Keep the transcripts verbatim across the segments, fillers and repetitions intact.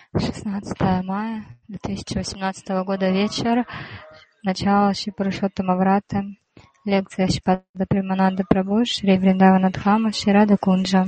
шестнадцатое мая две тысячи восемнадцатого года, вечер, начало Шри Пурушоттама Врата, лекция Шрипада Премананда Прабху, Шри Вриндавана Дхама, Шри Рада Кунджа.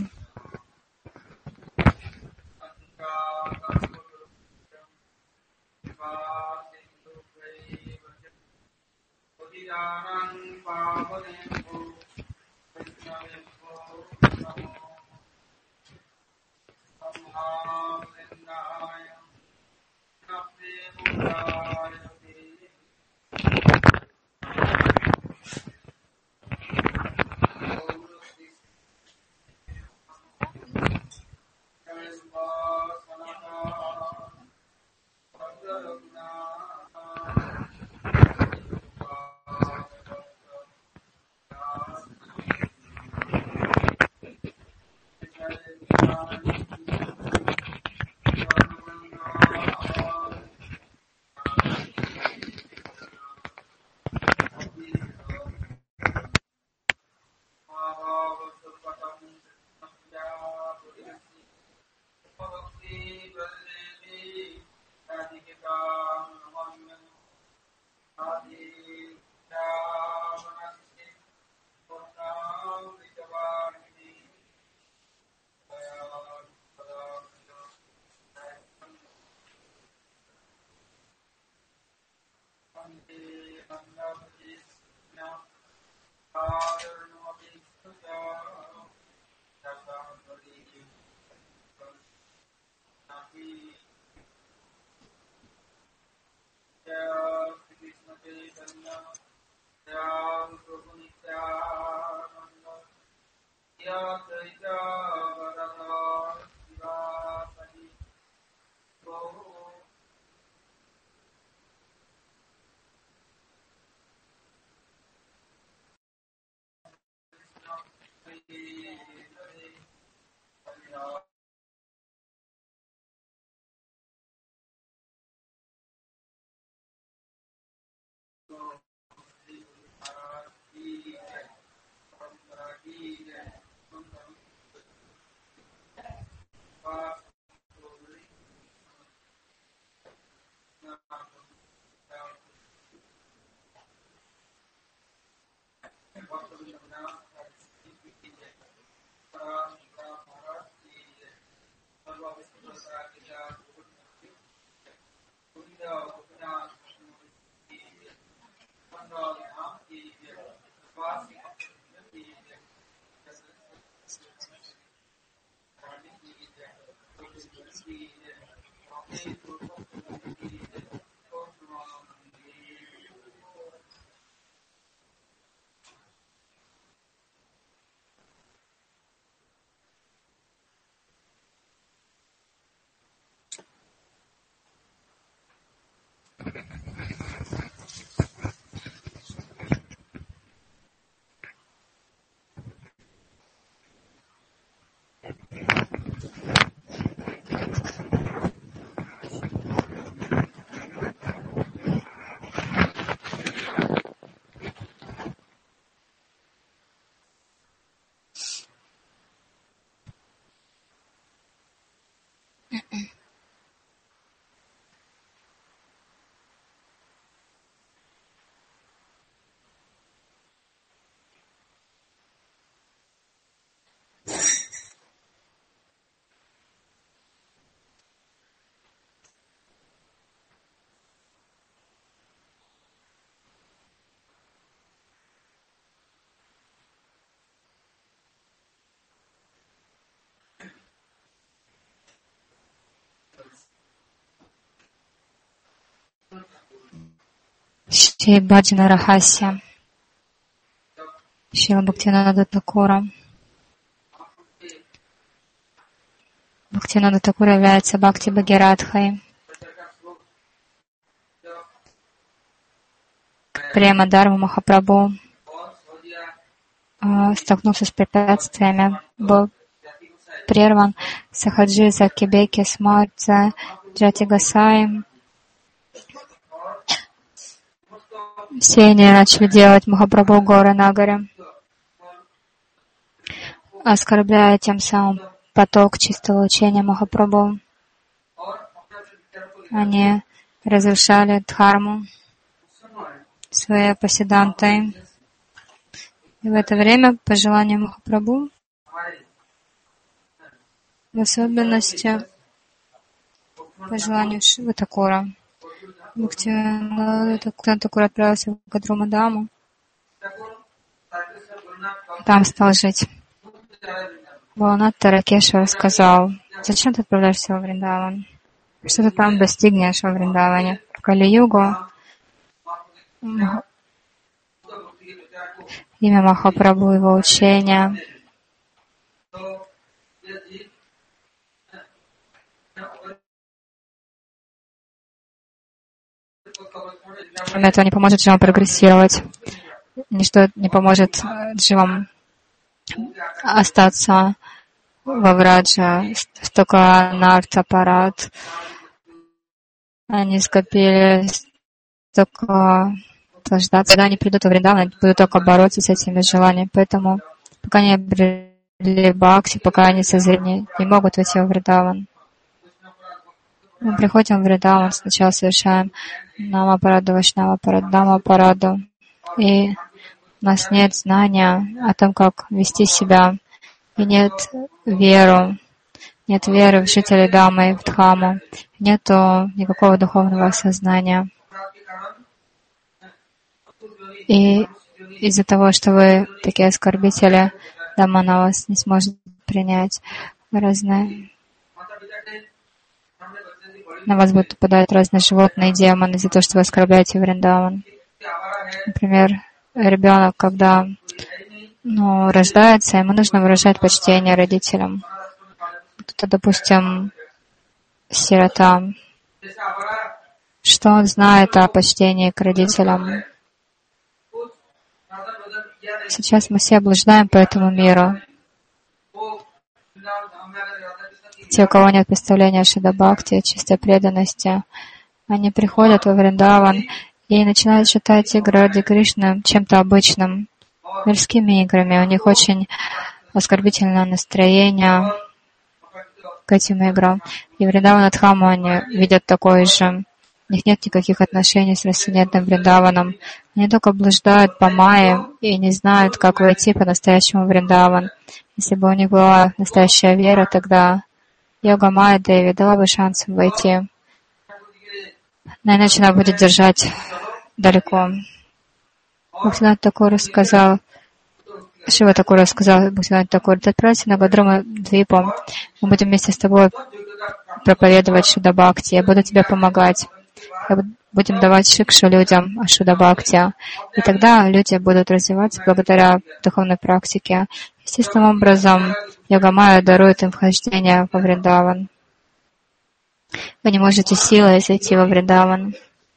Шри Баджана Рахасья Шрила Бхактивинода Тхакура. Бхактивинода Тхакур является Бхакти Бхагирадхой. Према Дарма Махапрабху столкнулся с препятствиями, был прерван Сахаджи Закибеки Смарца Джати Гасаи. Все они начали делать Махапрабху горы на горе, оскорбляя тем самым поток чистого учения Махапрабху. Они разрушали дхарму своей пасидантой. И в это время, по желанию Махапрабху, в особенности по желанию Шивы Такура, Бхактивинода Такур отправился в Гадрумадаму, там стал жить. Баланат Таракешвар сказал: зачем ты отправляешься во Вриндаван? Что ты там достигнешь во Вриндаване? В Кали-югу имя Махапрабху, его учения кроме этого не поможет дживам прогрессировать. Ничто не поможет дживам остаться во Враджа. Столько нарт-аппарат. Они скопили столько наслаждаться. Когда они придут во Вриндаван, будут только бороться с этими желаниями. Поэтому пока не обрели бхакти, пока они созрели, не могут войти во Вриндаван. Мы приходим в Вриндаван, сначала совершаем намапараду, вашнавапараду, дамапараду. И у нас нет знания о том, как вести себя. И нет веры. Нет веры в жителей Дамы, в Дхаму. Нету никакого духовного осознания. И из-за того, что вы такие оскорбители, Дама на вас не сможет принять разные... На вас будут попадать разные животные, демоны из-за того, что вы оскорбляете Вриндаван. Например, ребенок, когда ну, рождается, ему нужно выражать почтение родителям. Кто-то, допустим, сирота. Что он знает о почтении к родителям? Сейчас мы все блуждаем по этому миру. Те, у кого нет представления о Шрада-бхакти, о чистой преданности, они приходят во Вриндаван и начинают считать игры Ради Кришны чем-то обычным, мирскими играми. У них очень оскорбительное настроение к этим играм. И Вриндавана-дхаму они видят такое же. У них нет никаких отношений с трансцендентным Вриндаваном. Они только блуждают по майе и не знают, как войти по-настоящему в Вриндаван. Если бы у них была настоящая вера, тогда йога Майя Деви дала бы шанс им войти. Но иначе она будет держать далеко. Бхактивинода Такур сказал, Шива Такур сказал Бхактивинода Такур: ты отправься на Гадрума-двипу. Мы будем вместе с тобой проповедовать Шрада-бхакти. Я буду тебе помогать. Будем давать шикшу людям о Шрада-бхакти. И тогда люди будут развиваться благодаря духовной практике. Естественным образом, йога Майя дарует им вхождение во Вриндаван. Вы не можете силой зайти во Вриндаван.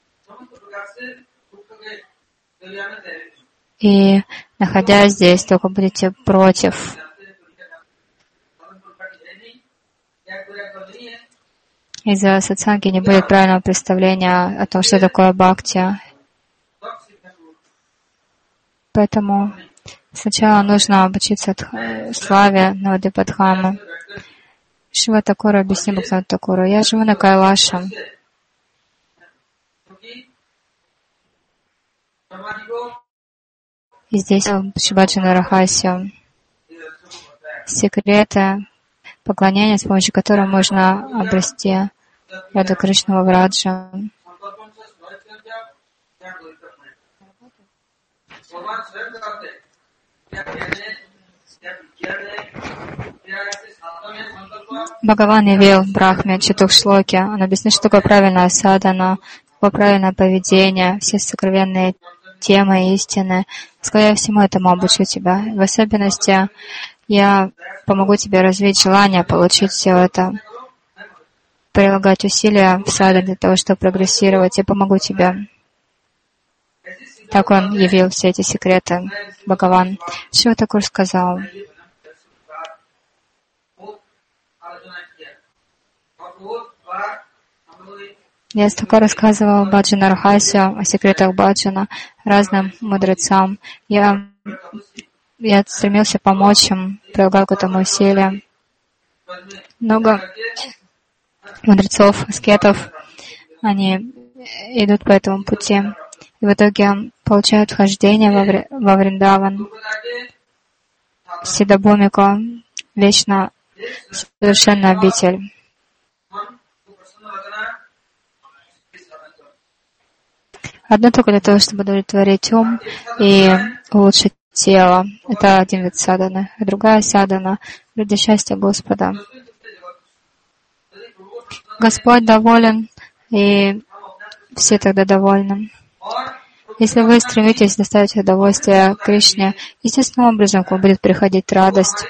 И, находясь здесь, только будете против. Из-за сатсанги не будет правильного представления о том, что такое бхакти. Поэтому сначала нужно обучиться славе Навадвипа-дхамы. Шива Такур объяснил Бхактивинода Такуру: я живу на Кайлаше. И здесь Шибаджана Рахасия. Секреты поклонения, с помощью которого можно обрести Раду Кришну во Враджа. Бхагаван явил Брахме Чатух-шлоки. Он объяснил, что такое правильная садхана, какое правильное поведение, все сокровенные темы истины. Сказал: я всему этому обучу тебя. В особенности я помогу тебе развить желание получить все это, прилагать усилия в саду для того, чтобы прогрессировать. Я помогу тебе. Так он явил все эти секреты, Бхагаван. Шива Такур сказал: я столько рассказывал Баджана Рахасию, о секретах Баджана разным мудрецам. Я, я стремился помочь им, прилагал к этому усилия. Много мудрецов, аскетов они идут по этому пути. И в итоге получают вхождение во, Ври, во Вриндаван, Сидабхумику, вечно совершенную обитель. Одно только для того, чтобы удовлетворить ум и улучшить тело. Это один вид садханы. А другая садхана ради счастья Господа. Господь доволен, и все тогда довольны. Если вы стремитесь доставить удовольствие Кришне, естественным образом к вам будет приходить радость.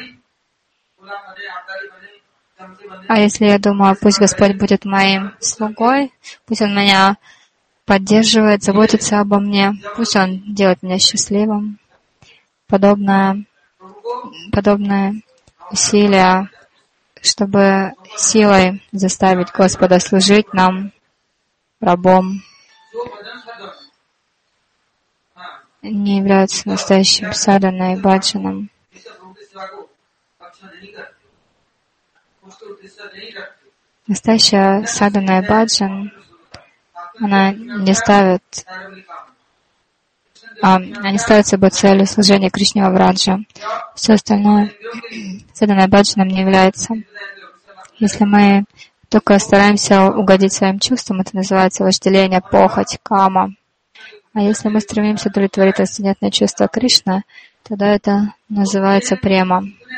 А если я думаю, пусть Господь будет моим слугой, пусть Он меня поддерживает, заботится обо мне, пусть Он делает меня счастливым, подобное, подобное усилие, чтобы силой заставить Господа служить нам, рабом, не являются настоящим садханой и баджаном. Настоящая садхана и баджан, она не ставит, а, они ставят собой целью служения Кришне Враджа. Все остальное садхана и баджаном не является. Если мы только стараемся угодить своим чувствам, это называется вожделение, похоть, кама. А если мы стремимся удовлетворить трансцендентное чувство Кришны, тогда это называется према.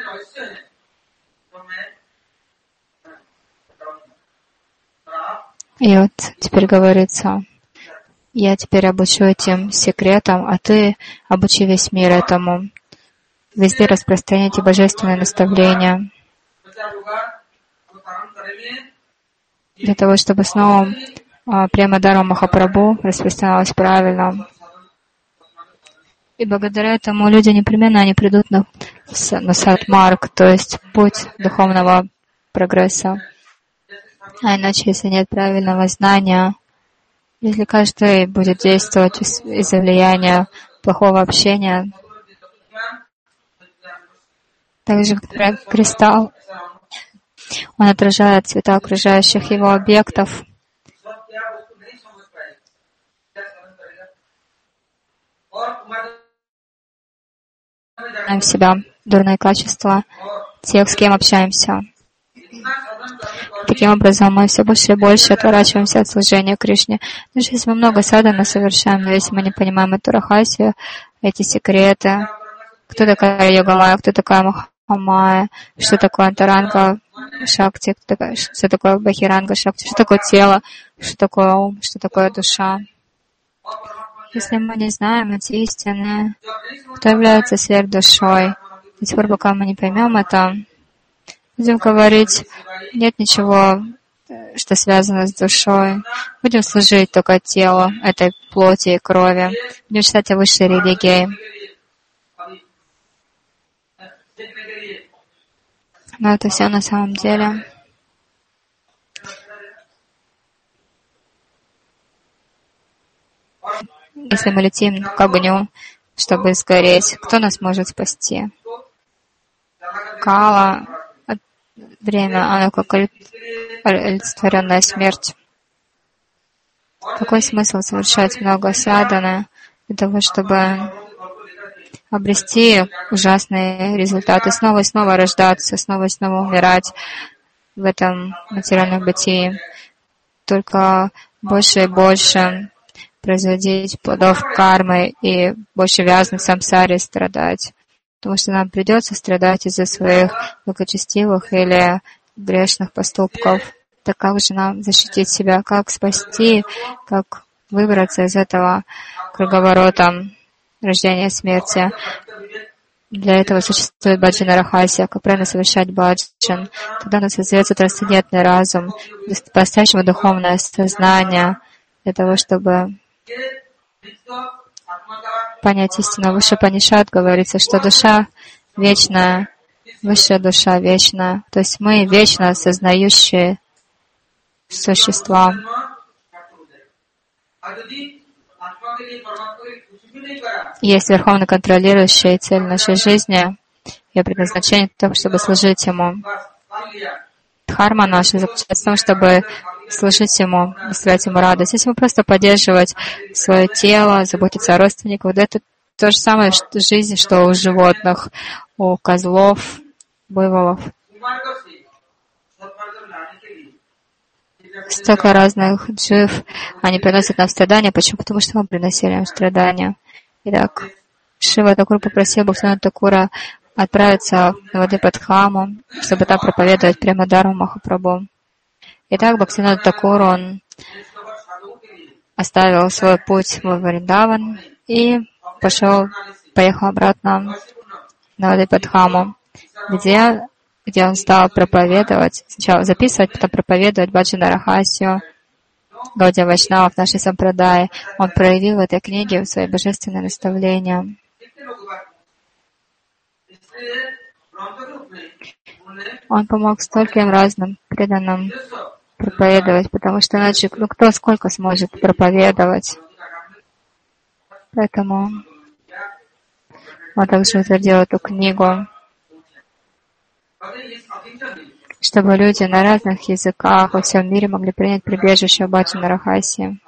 И вот теперь говорится, я теперь обучу этим секретам, а ты обучи весь мир этому. Везде распространяйте божественные наставления. Для того, чтобы снова према Дharма Махапрабху распространялась правильно. И благодаря этому люди непременно они придут на, на садмарг, то есть путь духовного прогресса. А иначе, если нет правильного знания, если каждый будет действовать из- из-за влияния плохого общения, так же, как например, кристалл, он отражает цвета окружающих его объектов. В себя дурные качества тех, с кем общаемся. Таким образом, мы все больше и больше отворачиваемся от служения Кришне. Даже если мы много садханы совершаем, но если мы не понимаем эту рахасию, эти секреты, кто такая Йога-майя, кто такая Махамайя, что такое Антаранга Шакти, кто такая, что такое Бахиранга Шакти, что такое тело, что такое ум, что такое душа. Если мы не знаем эти истины, кто является сверхдушой, до тех пор, пока мы не поймем это, будем говорить, нет ничего, что связано с душой. Будем служить только телу, этой плоти и крови. Будем читать о высшей религии. Но это все на самом деле. Если мы летим к огню, чтобы сгореть, кто нас может спасти? Кала, время, оно как олицетворенная смерть. Какой смысл совершать много садханы для того, чтобы обрести ужасные результаты, снова и снова рождаться, снова и снова умирать в этом материальном бытии, только больше и больше производить плодов кармы и больше вязнуть в самсаре, страдать. Потому что нам придется страдать из-за своих благочестивых или грешных поступков. Так как же нам защитить себя, как спасти, как выбраться из этого круговорота рождения и смерти? Для этого существует баджана рахасия, как правильно совершать баджан. Тогда у нас создается трансцендентный разум, по-настоящему духовное сознание, для того, чтобы понять истину. Выше Панишат говорится, что душа вечная, высшая душа вечная. То есть мы вечно осознающие существа. Есть верховно контролирующая цель нашей жизни, ее предназначение в том, чтобы служить Ему. Дхарма наша заключается в том, чтобы служить Ему, доставлять Ему радость. Если Ему просто поддерживать свое тело, заботиться о родственниках, вот это то же самое в жизни, что у животных, у козлов, буйволов. Столько разных джив, они приносят нам страдания. Почему? Потому что мы приносили им страдания. Итак, Шива Такур попросил Бхактивинода Такура отправиться на Навадвипадхаму, чтобы там проповедовать прямо Дхарму Махапрабху. Итак, Бхактивинода Такур, он оставил свой путь в Вриндаван и пошел, поехал обратно на Навадвипадхаму, где где он стал проповедовать, сначала записывать, потом проповедовать Баджана Рахасию, Гаудия Вайшнава в нашей сампрадае. Он проявил в этой книге свои божественные наставления. Он помог стольким разным преданным проповедовать, потому что иначе, ну кто сколько сможет проповедовать. Поэтому он также утвердил эту книгу, чтобы люди на разных языках во всем мире могли принять прибежище Баджана Рахаси.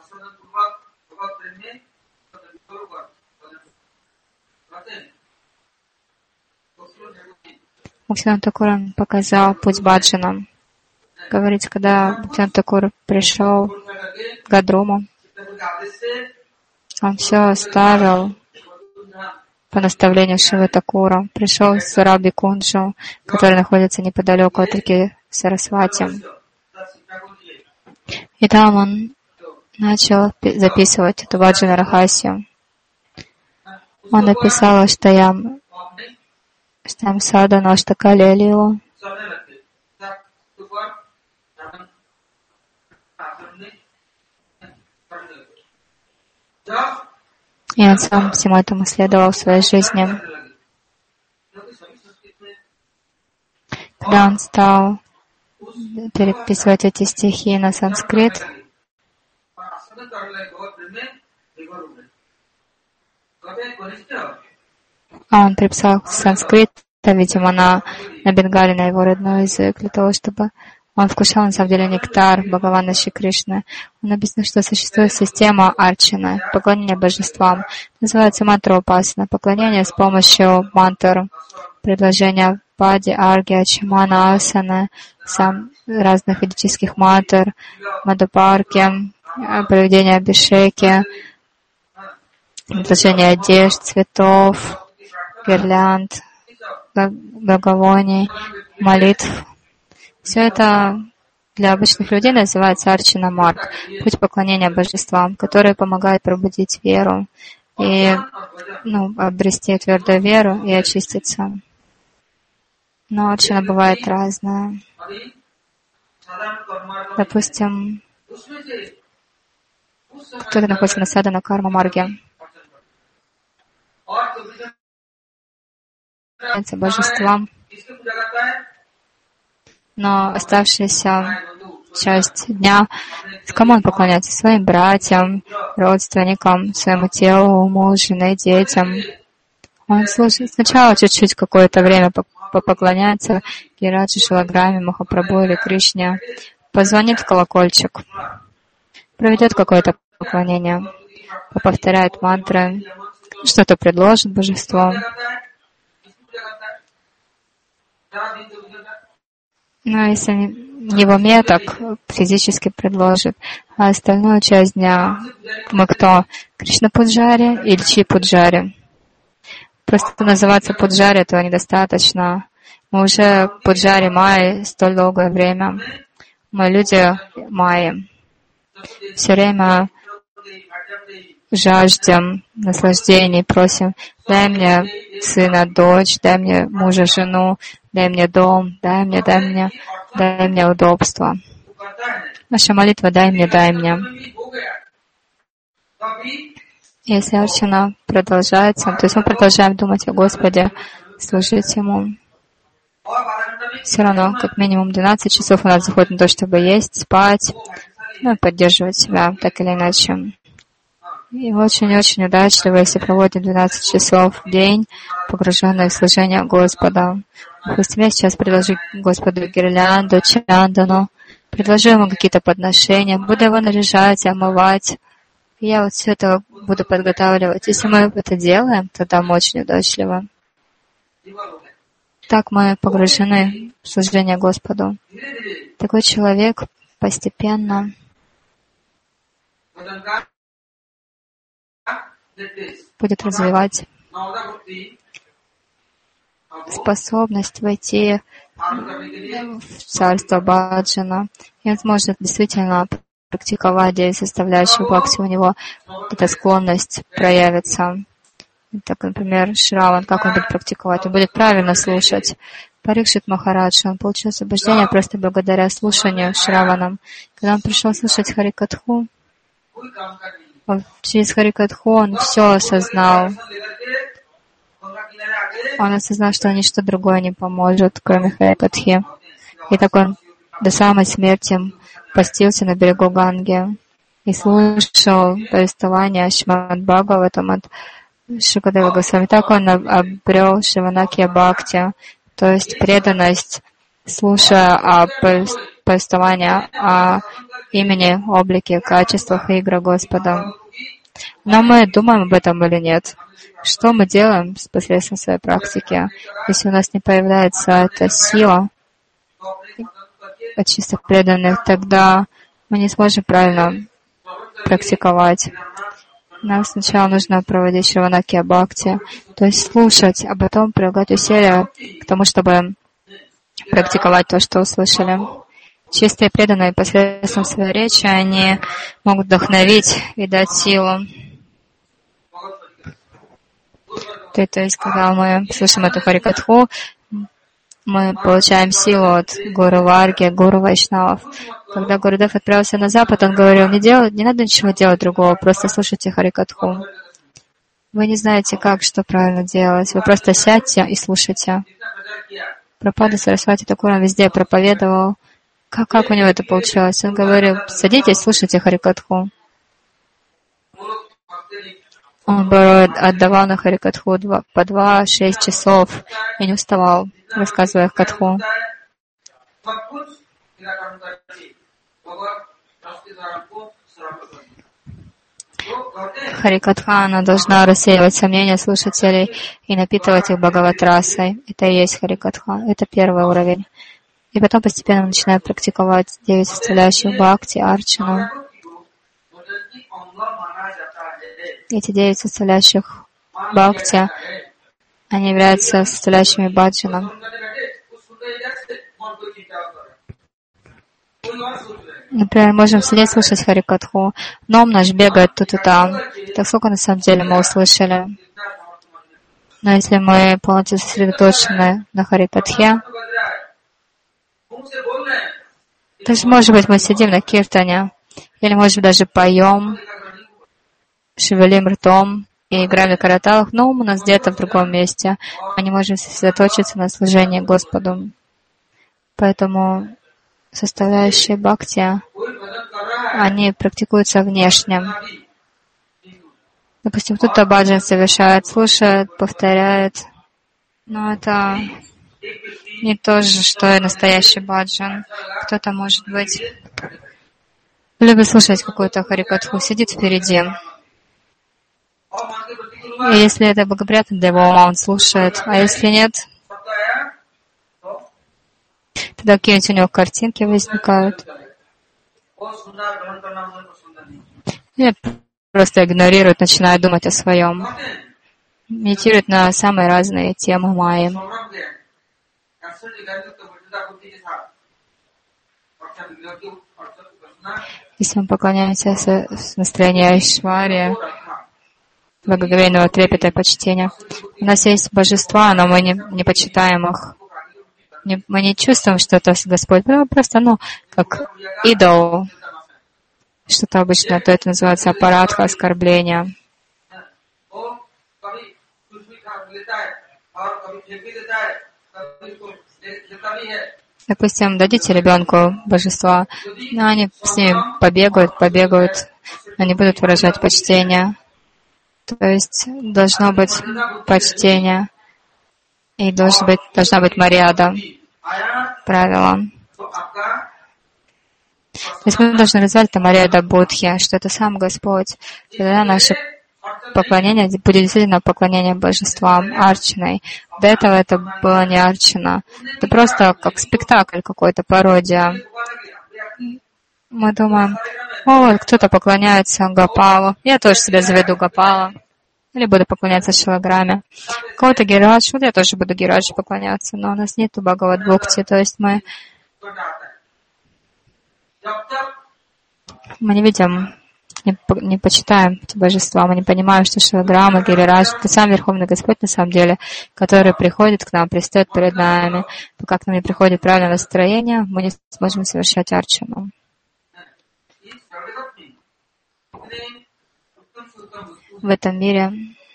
Бхактивинода Такур показал путь Баджана. Говорится, когда Бхактивинода Такур пришел к Гадруму, он все оставил по наставлению Шивы Такура. Пришел в Сурабхи Кунджу, который находится неподалеку от реки Сарасвати. И там он начал записывать эту Баджана Рахасию. Он написал Аштаям, Аштаям Садану, Аштакали Лилу. И он сам всему этому следовал в своей жизни. Когда он стал переписывать эти стихи на санскрит, а он переписал санскрит, видимо, на, на бенгале, на его родной язык, для того, чтобы он вкушал, на самом деле, нектар Бхагавана Шри Кришны. Он объяснил, что существует система арчана, поклонения божествам. Называется мантра-упасана, поклонение с помощью мантр, предложения пади, арги, ачамана, асаны, сам разных ведических мантр, мадапарки, проведение абхишеки, предложение одежд, цветов, гирлянд, благовоний, молитв. Все это для обычных людей называется арчана марг, путь поклонения божествам, который помогает пробудить веру и ну, обрести твердую веру и очиститься. Но арчана бывает разная. Допустим, кто-то находится на садхана карма марге, божествам, но оставшаяся часть дня, кому он поклоняется? Своим братьям, родственникам, своему телу, мужу, жене, детям. Он слушает сначала чуть-чуть какое-то время поклоняется Гираджи, Шилаграме, Махапрабху или Кришне, позвонит в колокольчик, проведет какое-то поклонение, повторяет мантры, что-то предложит божеству. Но если его меток физически предложит, а остальную часть дня мы кто? Кришна Пуджари или Чи Пуджари? Просто называться Пуджари этого недостаточно. Мы уже Пуджари Майи столь долгое время. Мы люди Майи. Все время жаждем наслаждений, просим: дай мне сына, дочь, дай мне мужа, жену, дай мне дом, дай мне, дай мне, дай мне удобство. Наша молитва: дай мне, дай мне. Если арчана продолжается, то есть мы продолжаем думать о Господе, служить Ему, все равно как минимум двенадцать часов у нас заходит на то, чтобы есть, спать, ну и поддерживать себя так или иначе. И очень-очень удачливо, если проводим двенадцать часов в день, погруженные в служение Господа. Допустим, я сейчас предложу Господу гирлянду, чандану, предложу ему какие-то подношения, буду его наряжать, омывать. И я вот все это буду подготавливать. Если мы это делаем, тогда мы очень удачливы. Так мы погружены в служение Господу. Такой человек постепенно будет развивать способность войти в царство Баджана, и он сможет действительно практиковать девять составляющих бхакти, у него эта склонность проявится. Так, например, Шраван, как он будет практиковать? Он будет правильно слушать. Парикшит Махарадж, он получил освобождение просто благодаря слушанию Шраванам. Когда он пришел слушать Харикатху, он, через Харикатху он все осознал. Он осознал, что ничто другое не поможет, кроме Харикатхи. И так он до самой смерти постился на берегу Ганги и слушал повествование Шримад Бхагаватам от Шукадева Госвами. Так он обрел Шриванакья Бхакти, то есть преданность, слушая о повествовании о имени, облике, качествах и играх Господа. Но мы думаем об этом или нет? Что мы делаем с посредством своей практики, если у нас не появляется эта сила от чисто преданных, тогда мы не сможем правильно практиковать. Нам сначала нужно проводить Шриванакья Бхакти, то есть слушать, а потом прилагать усилия к тому, чтобы практиковать то, что услышали. Чистые преданные посредством своей речи, они могут вдохновить и дать силу. То, то есть, когда мы слышим эту Харикатху, мы получаем силу от Гуру Варги, Гуру Вайшнавов. Когда Гурудев отправился на Запад, он говорил, не, делать, не надо ничего делать другого, просто слушайте Харикатху. Вы не знаете, как, что правильно делать. Вы просто сядьте и слушайте. Прабхупада Сарасвати Такур он везде проповедовал. Как, как у него это получилось? Он говорил, садитесь, слушайте Харикатху. Он порой отдавал на Харикатху два, по два-шесть часов и не уставал, рассказывая Катху. Харикатха, она должна рассеивать сомнения слушателей и напитывать их Бхагават-расой. Это и есть Харикатха. Это первый уровень. И потом постепенно начинают практиковать девять составляющих бхакти, арчану. Эти девять составляющих бхакти, они являются составляющими баджана. Например, можем сидеть слушать Харикатху, но ум наш бегает тут и там. Так сколько на самом деле мы услышали. Но если мы полностью сосредоточены на Харикатхе, то есть, может быть, мы сидим на киртане, или, может быть, даже поем, шевелим ртом и играем на караталах, но ум у нас где-то в другом месте. Мы не можем сосредоточиться на служении Господу. Поэтому составляющие бхакти, они практикуются внешне. Допустим, кто-то баджан совершает, слушает, повторяет, но это не то же, что и настоящий баджан. Кто-то, может быть, любит слушать какую-то харикатху, сидит впереди. И если это благоприятно для его ума, он слушает. А если нет, тогда какие-нибудь у него картинки возникают. И просто игнорирует, начинает думать о своем. Медитирует на самые разные темы майи. Если мы поклоняемся с настроения Айшвария, благоговейного трепета и почтения, у нас есть божества, но мы не, не почитаем их. Не, мы не чувствуем, что это Господь. Просто, ну, как идол. Что-то обычно, то это называется аппаратха, оскорбление. Допустим, дадите ребенку божества, но они с ними побегают, побегают, они будут выражать почтение. То есть должно быть почтение и должна быть, должна быть марьяда, правила. То есть мы должны развивать Тамареда Будхи, что это сам Господь. Тогда наше поклонение будет действительно поклонение божествам, арчиной. До этого это было не арчина. Это просто как спектакль какой-то, пародия. Мы думаем, о, вот кто-то поклоняется Гопалу. Я тоже себя заведу Гопала. Или буду поклоняться Шилаграме. Кого-то Гирадж, вот я тоже буду Гираджу поклоняться. Но у нас нет Бхагавад-бхукти, то есть мы Мы не видим, не, не почитаем эти божества, мы не понимаем, что Шилаграма, Гирирадж — это сам Верховный Господь на самом деле, который приходит к нам, предстает перед нами. Пока к нам не приходит правильное настроение, мы не сможем совершать арчану. В этом мире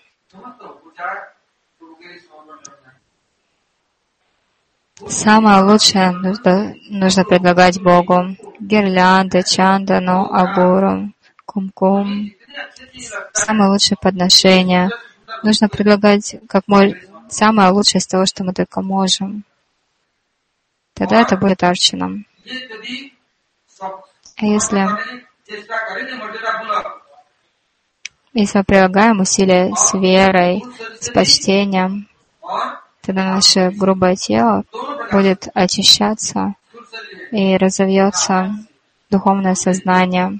самое лучшее нужно, нужно предлагать Богу. Гирлянды, чандану, агуру, кумкум. Самое лучшее подношение. Нужно предлагать как можно самое лучшее из того, что мы только можем. Тогда это будет арчаном. А если, если мы прилагаем усилия с верой, с почтением, тогда наше грубое тело будет очищаться и разовьется духовное сознание.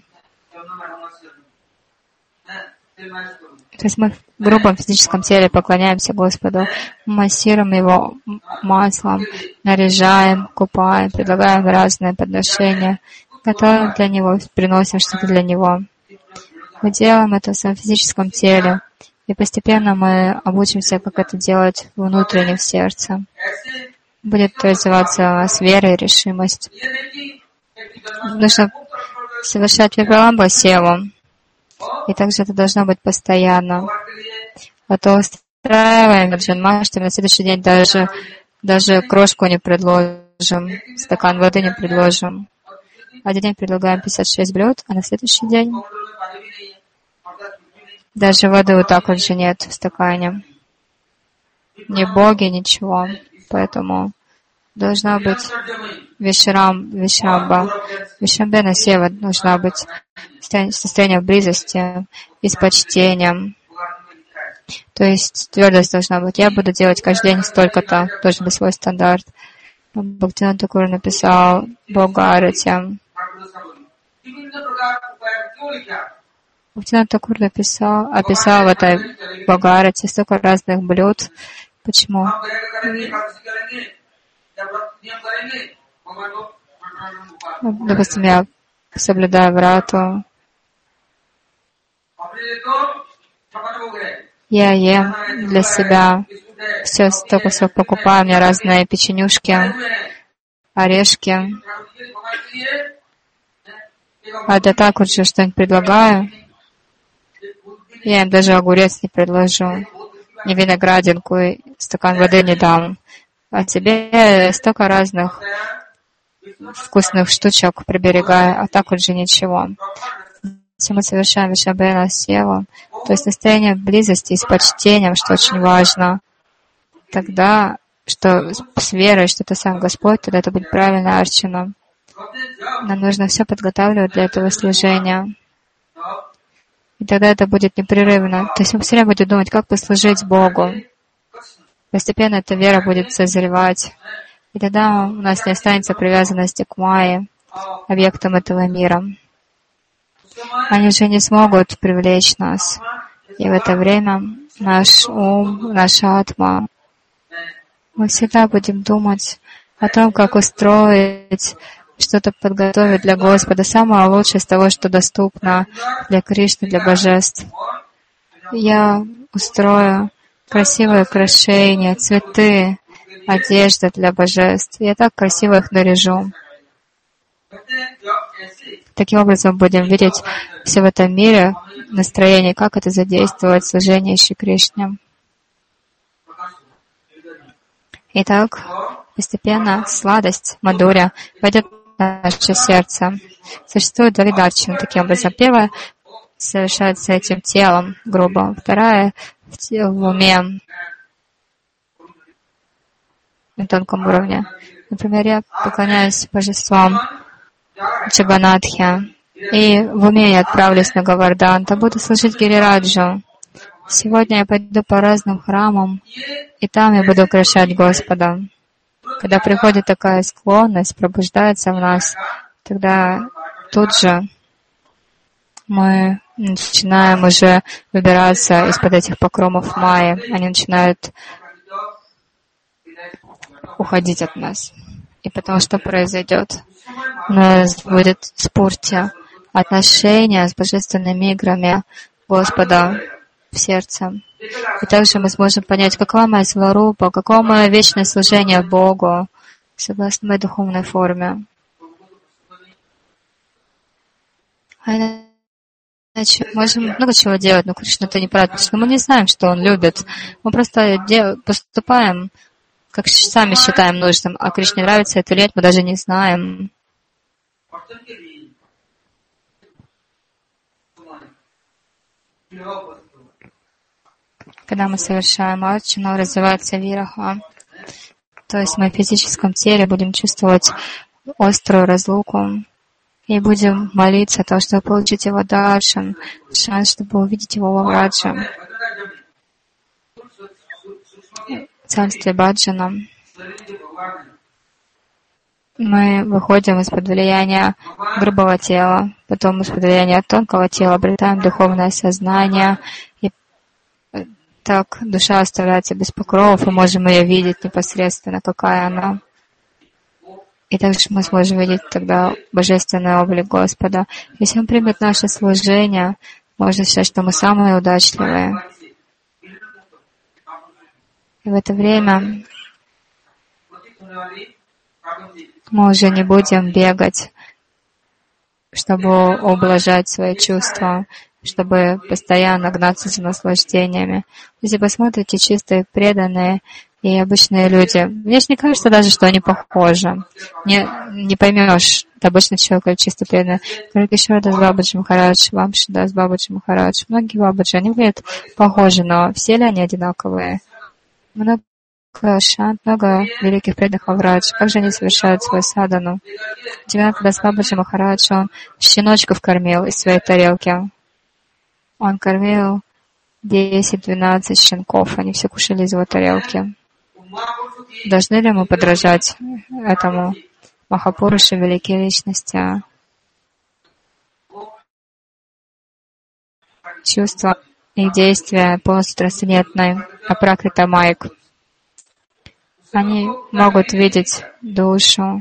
То есть мы в грубом физическом теле поклоняемся Господу, массируем Его маслом, наряжаем, купаем, предлагаем разные подношения, готовим для Него, приносим что-то для Него. Мы делаем это в своем физическом теле, и постепенно мы обучимся, как это делать внутренне в сердце. Будет развиваться с верой и решимость. Нужно совершать випраламба севу. И также это должно быть постоянно. А то устраиваем джанмаштами, на следующий день даже, даже крошку не предложим, стакан воды не предложим. Один день предлагаем пятьдесят шесть блюд, а на следующий день даже воды вот так вот же нет в стакане. Ни боги, ничего. Поэтому должна быть вишрам, вишрамба. Вишрамбена сева должна быть состояние близости и с почтением. То есть твердость должна быть. Я буду делать каждый день столько-то, должен быть свой стандарт. Бхактивинода Тхакур написал Бхагарати. Бхактивинода Тхакур написал, описал в этой Бхагарати столько разных блюд. Почему? Допустим, я соблюдаю врату. Я ем для себя. Все, столько всего покупаю. У меня разные печенюшки, орешки. А да так вот же что-нибудь предлагаю. Я им даже огурец не предложу. Ни виноградинку, и стакан воды не дам. А тебе столько разных вкусных штучек приберегаю, а так вот же ничего. Если мы совершаем вишабена севу, то есть состояние близости с почтением, что очень важно, тогда, что с верой, что это сам Господь, тогда это будет правильно арчана. Нам нужно все подготавливать для этого служения. И тогда это будет непрерывно. То есть мы все время будем думать, как послужить Богу. Постепенно эта вера будет созревать. И тогда у нас не останется привязанности к майе, объектам этого мира. Они уже не смогут привлечь нас. И в это время наш ум, наша атма, мы всегда будем думать о том, как устроить, что-то подготовить для Господа, самое лучшее из того, что доступно для Кришны, для божеств. Я устрою красивые украшения, цветы, одежда для божеств. Я так красиво их наряжу. Таким образом, будем видеть все в этом мире, настроение, как это задействовать в служении Шри Кришне. Итак, постепенно сладость, мадуря войдет в наше сердце. Существует два вида арчаны таким образом. Первая совершается этим телом грубо, вторая в, теле, в уме, на тонком уровне. Например, я поклоняюсь божествам Джаганатхе. И в уме я отправлюсь на Говардан, там буду служить Гирираджу. Сегодня я пойду по разным храмам, и там я буду украшать Господа. Когда приходит такая склонность, пробуждается в нас, тогда тут же мы начинаем уже выбираться из-под этих покромов майи. Они начинают уходить от нас. И потом что произойдет? У нас будет спурти, отношения с божественными играми Господа в сердце. И также мы сможем понять, какова моя сварупа, какое мое вечное служение Богу, согласно моей духовной форме. А иначе можем много чего делать, но Кришна это неправда, потому что мы не знаем, что Он любит. Мы просто дел- поступаем, как сами считаем нужным, а Кришне нравится это или нет, мы даже не знаем. Когда мы совершаем арчану, развивается вираха, то есть мы в физическом теле будем чувствовать острую разлуку и будем молиться о том, чтобы получить его даршан, шанс, чтобы увидеть его во Враджа, в царстве Баджана. Мы выходим из-под влияния грубого тела, потом из-под влияния тонкого тела обретаем духовное сознание, и так душа оставляется без покровов, и можем ее видеть непосредственно, какая она. И также мы сможем видеть тогда божественный облик Господа. Если Он примет наше служение, можно считать, что мы самые удачливые. И в это время мы уже не будем бегать, чтобы ублажать свои чувства, чтобы постоянно гнаться за наслаждениями. Если посмотрите, чистые, преданные и обычные люди, внешне кажется даже, что они похожи. Не, не поймешь, это обычный человек или чисто преданный. Гаргишвар Дас Бабаджи Махарадж, Вамши Дас Бабаджи Махарадж. Многие бабаджи, они выглядят похожи, но все ли они одинаковые? Много шант, много великих преданных Ваврадж. Как же они совершают свою садану? Джаганат Дас Бабаджи Махарадж, он щеночков кормил из своей тарелки. Он кормил десять-двенадцать щенков, они все кушали из его тарелки. Должны ли мы подражать этому Махапурушу, великие личности? Чувства и действия полностью трансцендентны, апракрита майк. Они могут видеть душу.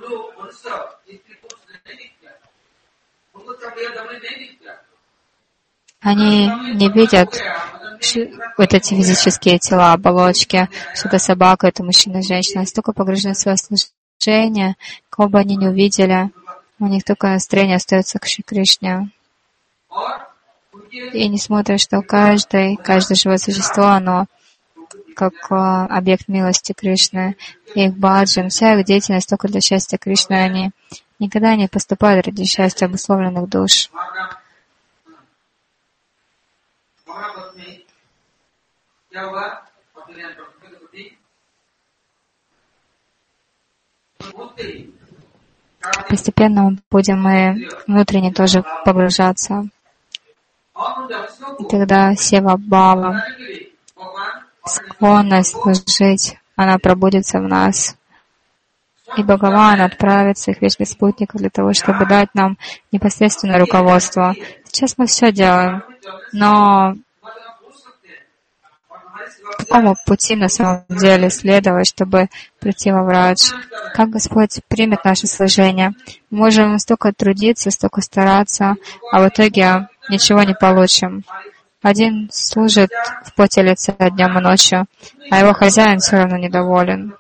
Они не видят вот эти физические тела, оболочки, что это собака, это мужчина и женщина. Они столько погружены в свое служение, кого бы они не увидели, у них только настроение остается к Шри Кришне. И не смотрят, что каждый, каждое живое существо, оно как uh, объект милости Кришны. Их баджан, вся их деятельность только для счастья Кришны. Они никогда не поступают ради счастья обусловленных душ. Постепенно мы будем и внутренне тоже погружаться. И тогда Сева Бхава, склонность служить, она пробудится в нас. И Бхагаван отправит своих вечных спутников для того, чтобы дать нам непосредственное руководство. Сейчас мы все делаем, но по какому пути на самом деле следовать, чтобы прийти во Врадж? Как Господь примет наше служение? Мы можем столько трудиться, столько стараться, а в итоге ничего не получим. Один служит в поте лица днем и ночью, а его хозяин все равно недоволен.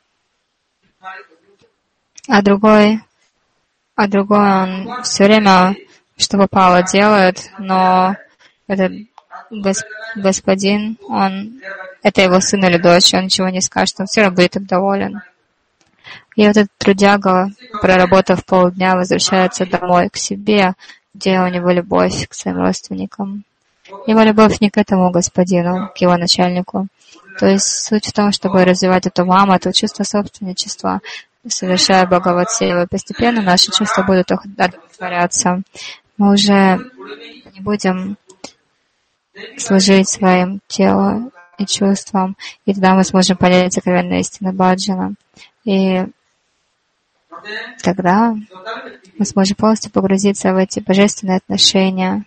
А другой, а другой он все время что попало делает, но этот господин, он, это его сын или дочь, он ничего не скажет, он все равно будет им доволен. И вот этот трудяга, проработав полдня, возвращается домой к себе, где у него любовь к своим родственникам. Его любовь не к этому господину, к его начальнику. То есть суть в том, чтобы развивать эту маму, это чувство собственничества, совершая Бхагават-севу. Постепенно наши чувства будут удовлетворяться. Мы уже не будем служить своим телом и чувствам, и тогда мы сможем понять сокровенные истины баджана. И тогда мы сможем полностью погрузиться в эти божественные отношения.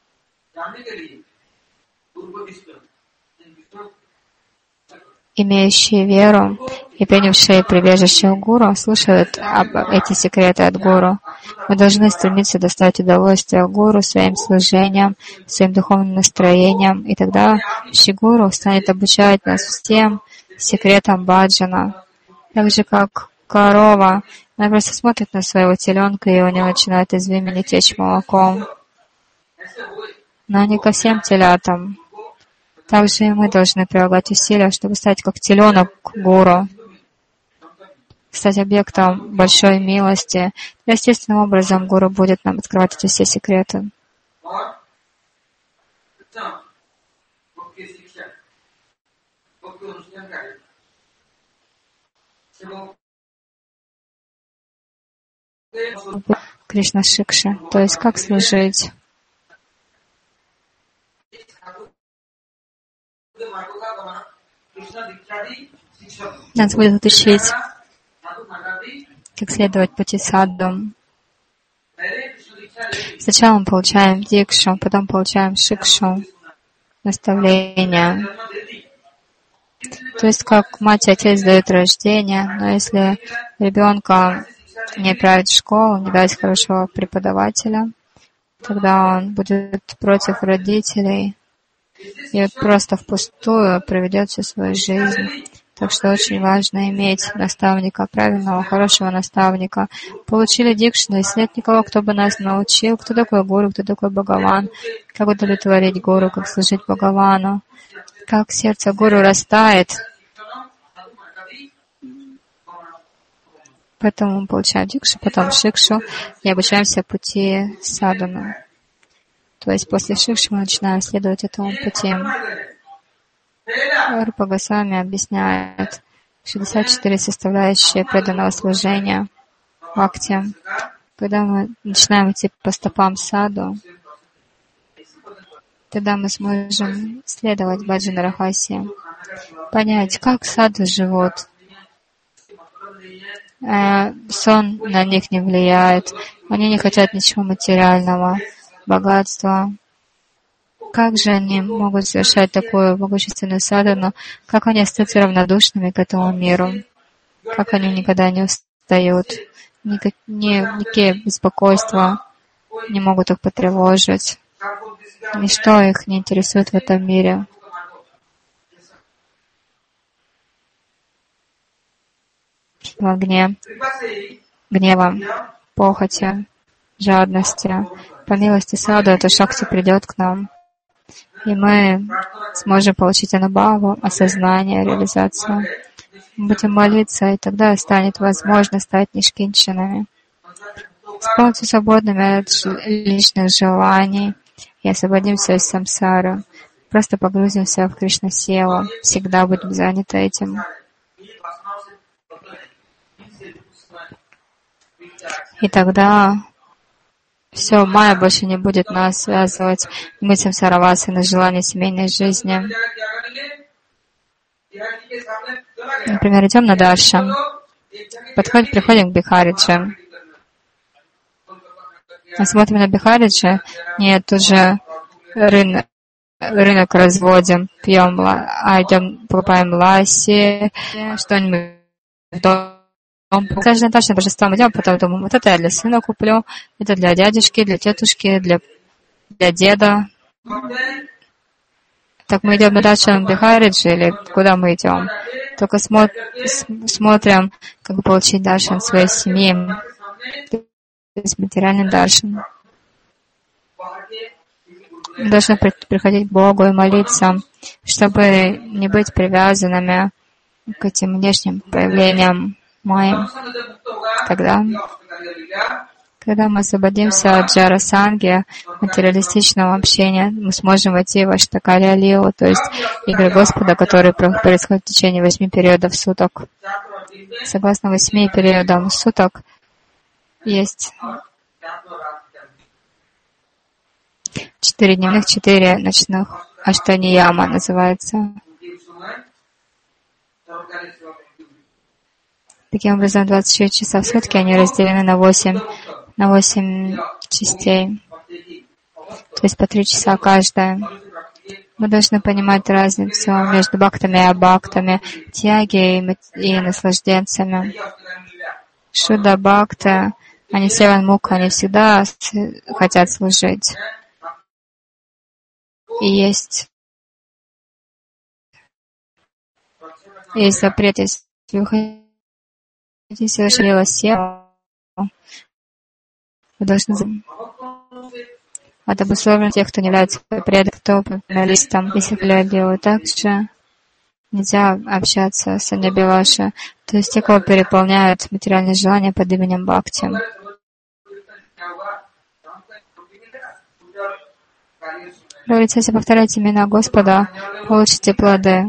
Имеющие веру и принявшие прибежище у Гуру слушают об эти секреты от Гуру. Мы должны стремиться доставить удовольствие Гуру своим служением, своим духовным настроением, и тогда Шри Гуру станет обучать нас всем секретам баджана. Так же, как корова, она просто смотрит на своего теленка, и у него начинает из вимени течь молоком. Но не ко всем телятам. Также и мы должны прилагать усилия, чтобы стать как теленок Гуру, стать объектом большой милости. Естественным образом Гуру будет нам открывать эти все секреты. Кришна Шикша, то есть как служить. Нас будет учить, как следовать пути саду. Сначала мы получаем дикшу, потом получаем шикшу, наставление. То есть как мать и отец дают рождение, но если ребенка не отправить в школу, не дать хорошего преподавателя, тогда он будет против родителей и просто впустую проведет всю свою жизнь. Так что очень важно иметь наставника, правильного, хорошего наставника. Получили дикшну, если нет никого, кто бы нас научил, кто такой Гуру, кто такой Бхагаван, как удовлетворить Гуру, как служить Бхагавану, как сердце Гуру растает. Поэтому мы получаем дикшу, потом шикшу и обучаемся пути садханы. То есть после шикши мы начинаем следовать этому пути. Рупа Госвами объясняет шестьдесят четыре составляющие преданного служения бхакти. Когда мы начинаем идти по стопам саду, тогда мы сможем следовать баджана рахаси, понять, как саду живут. Сон на них не влияет, они не хотят ничего материального, богатства. Как же они могут совершать такую могущественную садхану, как они остаются равнодушными к этому миру, как они никогда не устают, никак, ни, никакие беспокойства не могут их потревожить, ничто их не интересует в этом мире. В огне гнева, похоти, жадности. По милости саду эта шакти придет к нам, и мы сможем получить анубхаву, осознание, реализацию. Мы будем молиться, и тогда станет возможно стать нишкинчанами, с полностью свободными от личных желаний, и освободимся из самсары. Просто погрузимся в Кришна-севу, всегда будем заняты этим. И тогда все, майя больше не будет нас связывать мыслям саравасы на желание семейной жизни. Например, идем на даршан, подходим, приходим к Бихариджи. Смотрим на Бихариджи, нет, уже рынок, рынок разводим, пьем, а идем, покупаем ласси, что-нибудь в дом. Каждый на даршан божествам идем, потом думаем, вот это я для сына куплю, это для дядюшки, для тетушки, для, для деда. Так мы идем на даршан Бихариджи или куда мы идем? Только смо- смотрим, как получить даршан своей семьи. То есть материальный даршан. Мы должны приходить к Богу и молиться, чтобы не быть привязанными к этим внешним проявлениям майи. Тогда, Когда мы освободимся от джара-санги, материалистичного общения, мы сможем войти в Аштакарья Лилу, то есть игры Господа, которые происходят в течение восьми периодов суток. Согласно восьми периодам суток, есть четыре дневных, четыре ночных. Аштанияма называется. Таким образом, двадцать четыре часа в сутки, они разделены на восемь, на восемь частей. То есть по три часа каждая. Мы должны понимать разницу между бхактами и абхактами, тяги и, и наслажденцами. Шуда бхакта, они севан мука, они всегда хотят служить. И есть, есть запрет, если вы хотите совершить севу, вы должны это обусловлено тех, кто не является преданным, журналистом. Если я делаю так же, нельзя общаться с Аньябилаши, то есть те, кого переполняют материальные желания под именем Бхакти. Говорится, если повторяете имена Господа, получите плоды.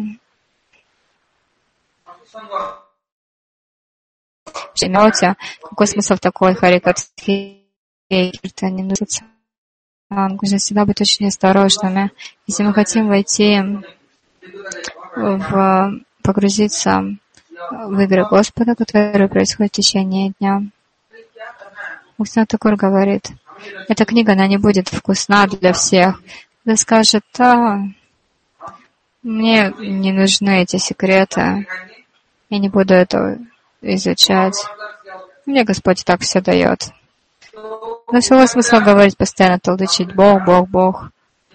Какой смысл в такой харикатхи? Не нужно. Нужно всегда быть очень осторожными. Если мы хотим войти в, погрузиться в игры Господа, которые происходят в течение дня. Бхактивинода Тхакур говорит, эта книга, она не будет вкусна для всех. Кто скажет, да, мне не нужны эти секреты, я не буду это изучать. Мне Господь так все дает. Но всего смысла говорить постоянно, толдычить Бог, Бог, Бог.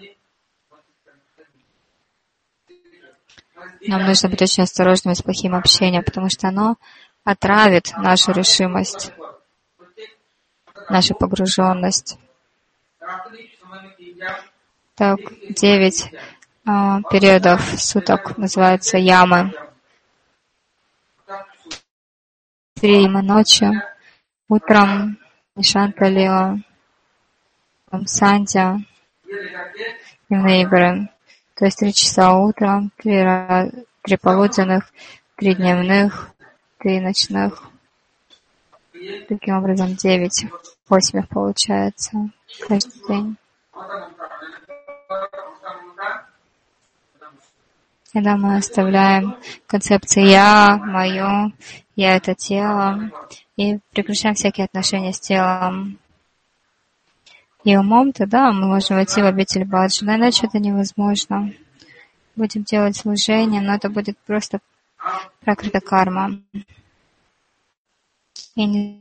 Нам нужно быть очень осторожными с плохим общением, потому что оно отравит нашу решимость, нашу погруженность. Так, девять а, периодов суток называются ямы. Три ямы ночи, утром Нишанта Лила, Сандья, дневные игры. То есть три часа утром, три, три полуденных, три дневных, три ночных. Таким образом, девять, восемь получается каждый день. Когда мы оставляем концепции «я», «моё», «я» — это тело, и прекращаем всякие отношения с телом и умом, тогда мы можем войти в обитель баджана, иначе это невозможно. Будем делать служение, но это будет просто пракрита карма. И не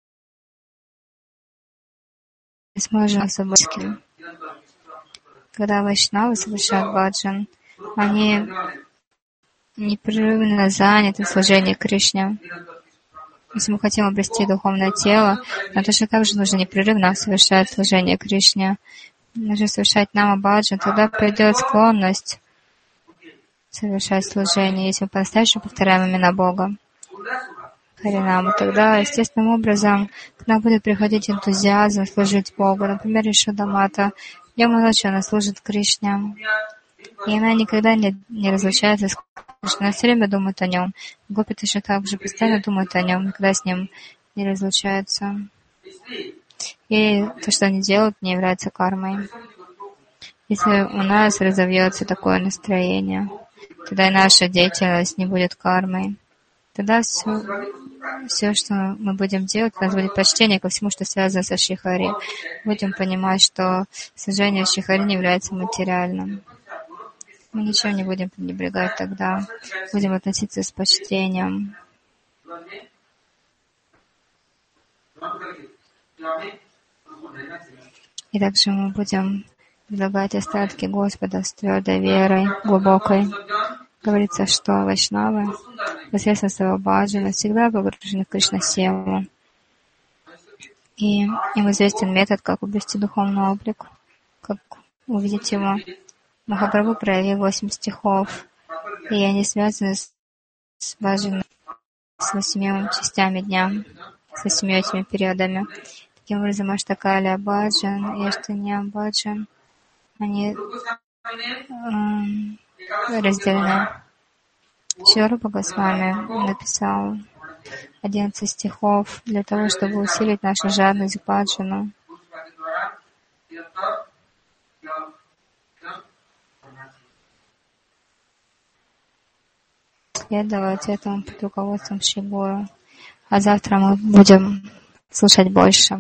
сможем освободиться. Когда вайшнавы совершают баджан, они непрерывно заняты в служении Кришне. Если мы хотим обрести духовное тело, нам точно так же нужно непрерывно совершать служение Кришне. Нужно совершать нама баджан, тогда придет склонность совершать служение, если мы по-настоящему повторяем имена Бога. Харинаму, тогда естественным образом к нам будет приходить энтузиазм служить Богу. Например, Ишода Мата. Днем и ночью она служит Кришне. И она никогда не, не разлучается с Кришной. Она все время думает о нем. Гопи точно так же постоянно думают о нем, никогда с ним не разлучаются. И то, что они делают, не является кармой. Если у нас разовьется такое настроение, тогда и наша деятельность не будет кармой. Тогда все, все, что мы будем делать, у нас будет почтение ко всему, что связано со Шрихари. Будем понимать, что служение Шрихари не является материальным. Мы ничем не будем пренебрегать тогда. Будем относиться с почтением. И также мы будем предлагать остатки Господа с твердой верой, глубокой. Говорится, что вайшнавы посредством своего баджана всегда погружены в Кришна-севу. И им известен метод, как обрести духовный облик, как увидеть его. Махапрабху проявил восемь стихов, и они связаны с, с баджаном, с восемью частями дня, с восемью этими периодами. Таким образом, Аштакали Абаджан и Аштания Абаджан, они эм, разделены. Шрила Госвами написал одиннадцать стихов для того, чтобы усилить нашу жадность к баджану. Следовать этому под руководством Шри Гуру. А завтра мы будем слушать больше.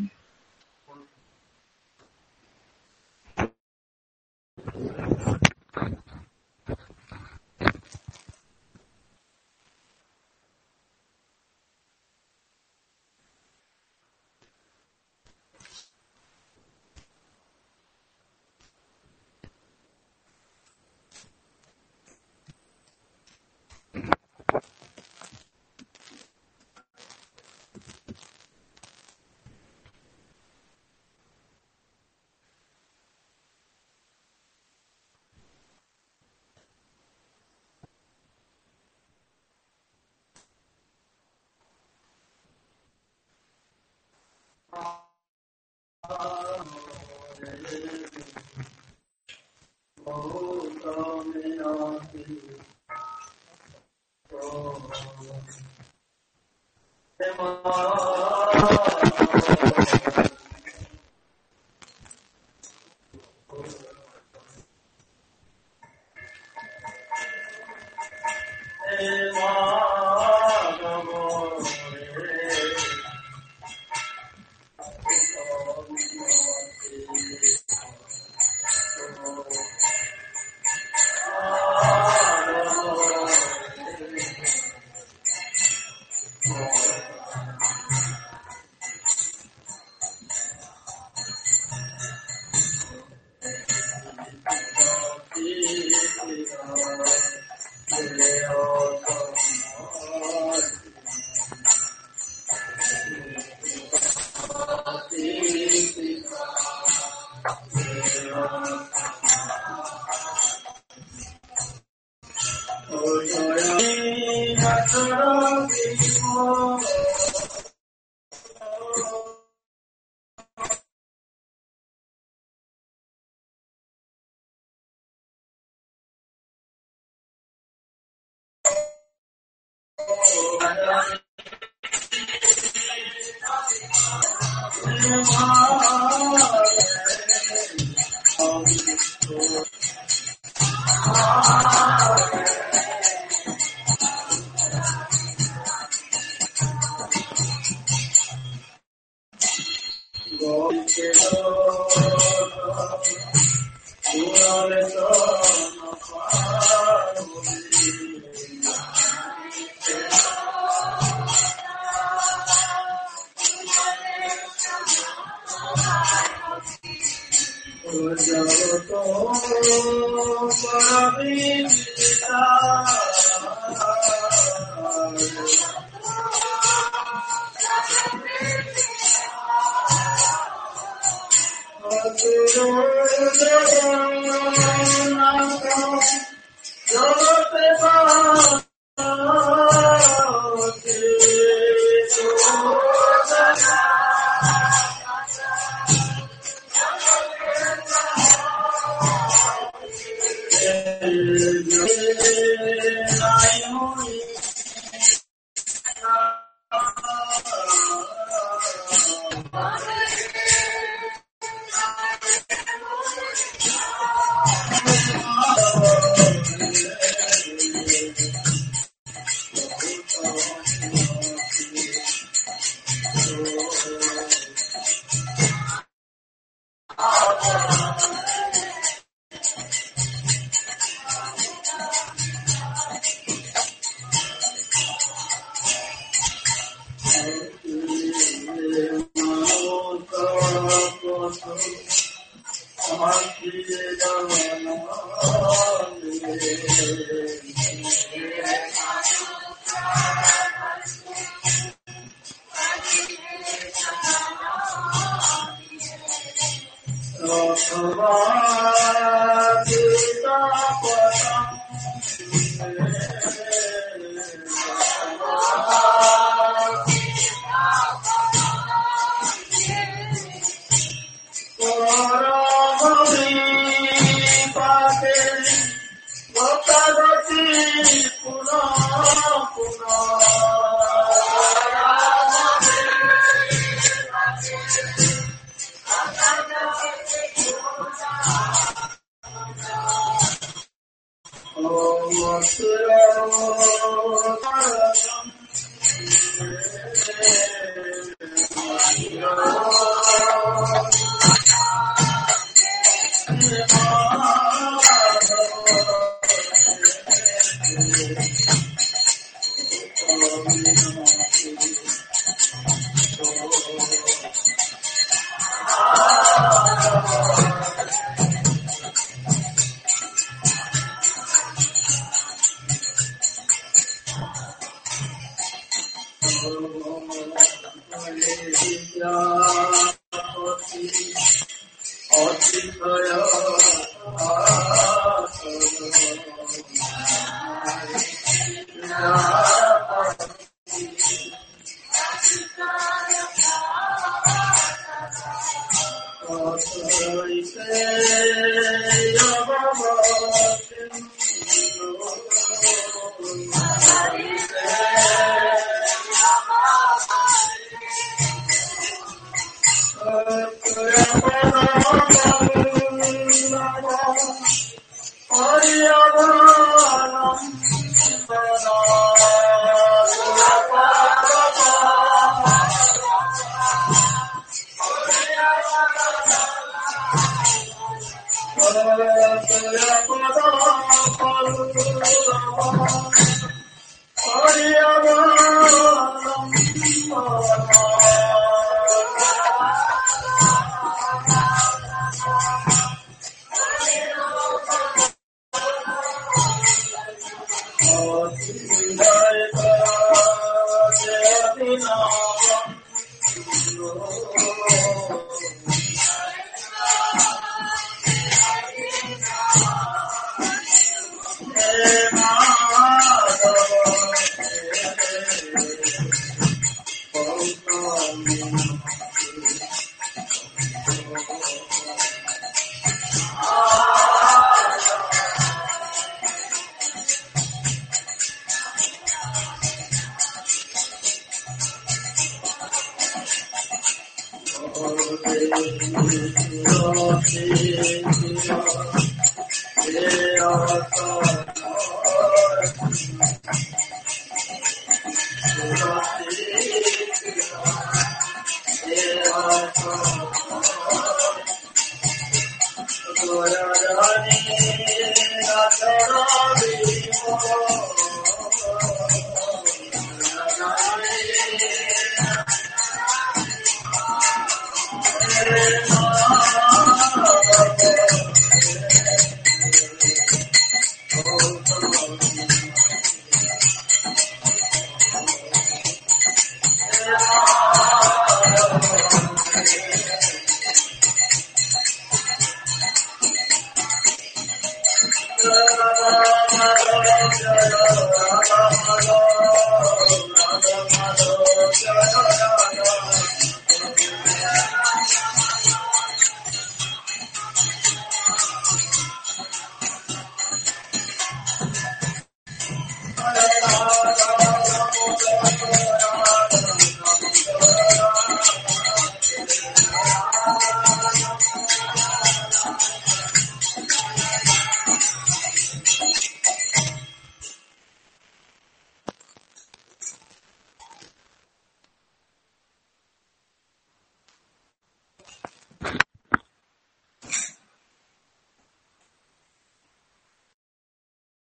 Hare Rama, Rama Rama, Hare Hare.